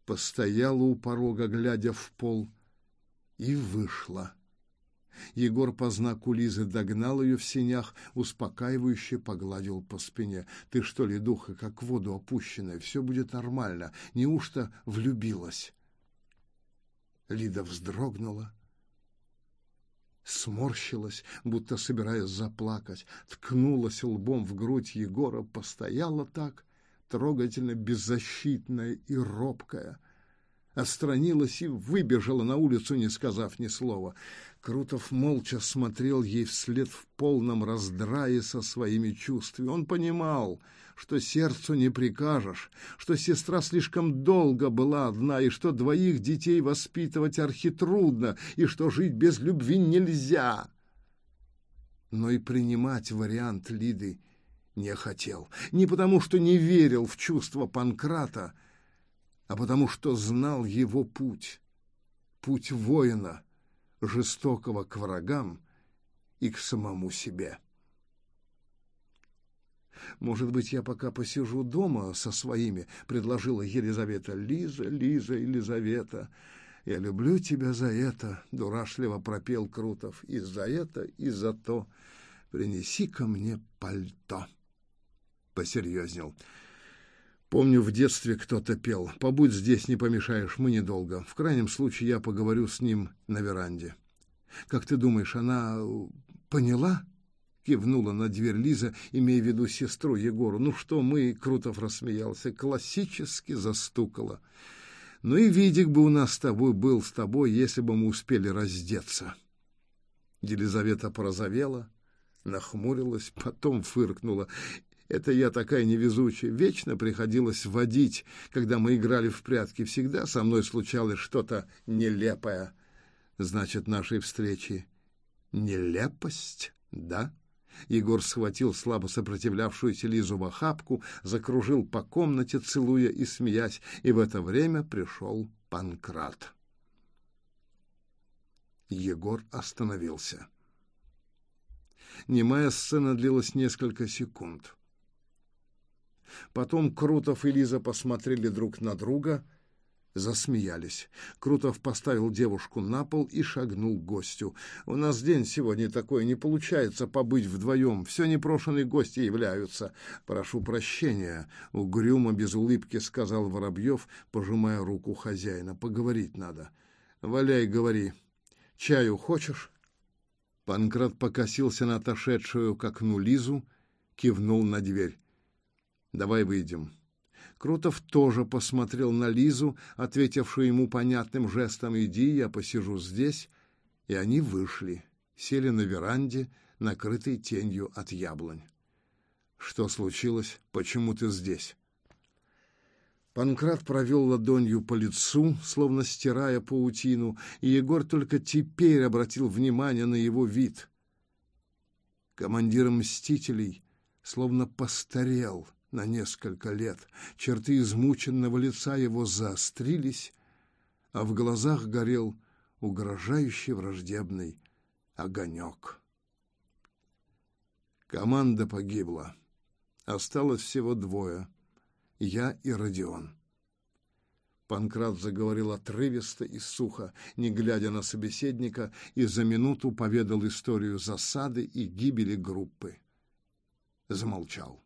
постояла у порога, глядя в пол, и вышла. Егор по знаку Лизы догнал ее в сенях, успокаивающе погладил по спине. «Ты что ли, духа, как в воду опущенная? Все будет нормально. Неужто влюбилась?» Лида вздрогнула, сморщилась, будто собираясь заплакать, ткнулась лбом в грудь Егора, постояла так, трогательно беззащитная и робкая, отстранилась и выбежала на улицу, не сказав ни слова. Крутов молча смотрел ей вслед в полном раздрае со своими чувствами. Он понимал, что сердцу не прикажешь, что сестра слишком долго была одна, и что двоих детей воспитывать архитрудно, и что жить без любви нельзя. Но и принимать вариант Лиды не хотел. Не потому, что не верил в чувства Панкрата, а потому что знал его путь. Путь воина, жестокого к врагам и к самому себе. «Может быть, я пока посижу дома со своими», — предложила Елизавета. «Лиза, Лиза, Елизавета, я люблю тебя за это», — дурашливо пропел Крутов. «И за это, и за то. Принеси-ка мне пальто». Посерьезнел. «Помню, в детстве кто-то пел. Побудь здесь, не помешаешь, мы недолго. В крайнем случае я поговорю с ним на веранде». «Как ты думаешь, она поняла?» — кивнула на дверь Лиза, имея в виду сестру Егору. «Ну что мы?» — Крутов рассмеялся. «Классически застукала. Ну и видик бы у нас с тобой был, с тобой, если бы мы успели раздеться». Елизавета порозовела, нахмурилась, потом фыркнула. «Это я такая невезучая. Вечно приходилось водить, когда мы играли в прятки. Всегда со мной случалось что-то нелепое». «Значит, нашей встречи нелепость, да?» Егор схватил слабо сопротивлявшуюся Лизу в охапку, закружил по комнате, целуя и смеясь, и в это время пришел Панкрат. Егор остановился. Немая сцена длилась несколько секунд. Потом Крутов и Лиза посмотрели друг на друга, засмеялись. Крутов поставил девушку на пол и шагнул к гостю. «У нас день сегодня такой, не получается побыть вдвоем. Все непрошенные гости являются. Прошу прощения», — угрюмо, без улыбки сказал Воробьев, пожимая руку хозяина. «Поговорить надо». «Валяй, говори. Чаю хочешь?» Панкрат покосился на отошедшую к окну Лизу, кивнул на дверь. «Давай выйдем». Крутов тоже посмотрел на Лизу, ответившую ему понятным жестом: «Иди, я посижу здесь». И они вышли, сели на веранде, накрытой тенью от яблонь. «Что случилось? Почему ты здесь?» Панкрат провел ладонью по лицу, словно стирая паутину, и Егор только теперь обратил внимание на его вид. Командир мстителей словно постарел на несколько лет. Черты измученного лица его заострились, а в глазах горел угрожающий враждебный огонек. Команда погибла. Осталось всего двое — я и Родион. Панкрат заговорил отрывисто и сухо, не глядя на собеседника, и за минуту поведал историю засады и гибели группы. Замолчал.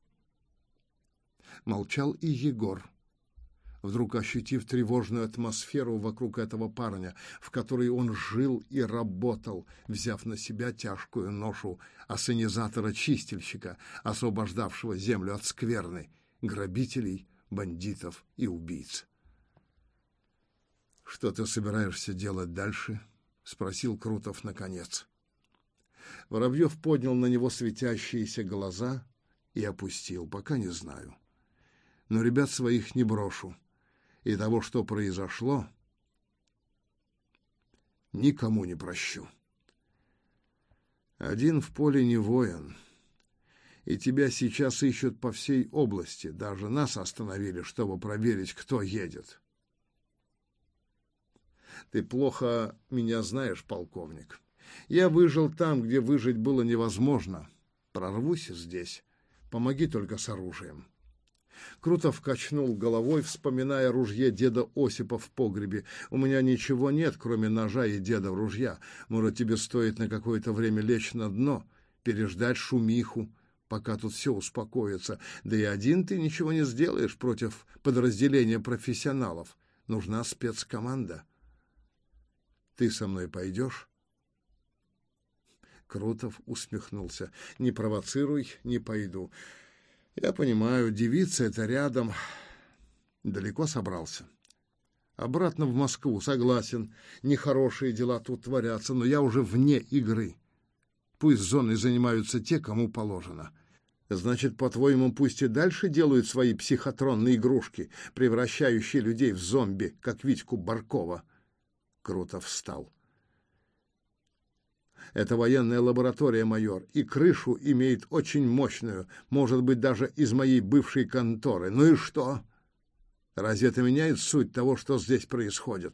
Молчал и Егор, вдруг ощутив тревожную атмосферу вокруг этого парня, в которой он жил и работал, взяв на себя тяжкую ношу ассенизатора-чистильщика, освобождавшего землю от скверны, грабителей, бандитов и убийц. «Что ты собираешься делать дальше?» — спросил Крутов наконец. Воробьев поднял на него светящиеся глаза и опустил. «Пока не знаю. Но ребят своих не брошу. И того, что произошло, никому не прощу. Один в поле не воин. И тебя сейчас ищут по всей области. Даже нас остановили, чтобы проверить, кто едет. Ты плохо меня знаешь, полковник. Я выжил там, где выжить было невозможно. Прорвусь здесь. Помоги только с оружием. Крутов качнул головой, вспоминая ружье деда Осипа в погребе. «У меня ничего нет, кроме ножа и деда ружья. Может, тебе стоит на какое-то время лечь на дно, переждать шумиху, пока тут все успокоится. Да и один ты ничего не сделаешь против подразделения профессионалов. Нужна спецкоманда. Ты со мной пойдешь?» Крутов усмехнулся. «Не провоцируй, не пойду. Я понимаю, девица — это рядом. Далеко собрался. Обратно в Москву, согласен. Нехорошие дела тут творятся, но я уже вне игры. Пусть зоной занимаются те, кому положено. Значит, по-твоему, пусть и дальше делают свои психотронные игрушки, превращающие людей в зомби, как Витьку Баркова?» Крутов встал. «Это военная лаборатория, майор, и крышу имеет очень мощную, может быть, даже из моей бывшей конторы. Ну и что? Разве это меняет суть того, что здесь происходит?»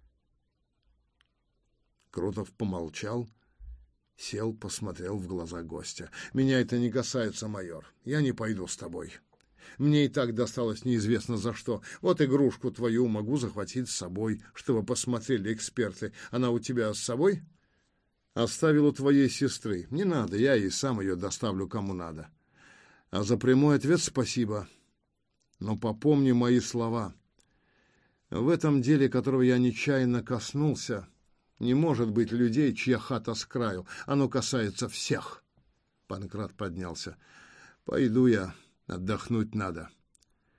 Крутов помолчал, сел, посмотрел в глаза гостя. «Меня это не касается, майор. Я не пойду с тобой. Мне и так досталось неизвестно за что. Вот игрушку твою могу захватить с собой, чтобы посмотрели эксперты. Она у тебя с собой?» «Оставил у твоей сестры. Не надо, я и сам ее доставлю кому надо. А за прямой ответ спасибо. Но попомни мои слова. В этом деле, которого я нечаянно коснулся, не может быть людей, чья хата с краю. Оно касается всех». Панкрат поднялся. «Пойду я, отдохнуть надо.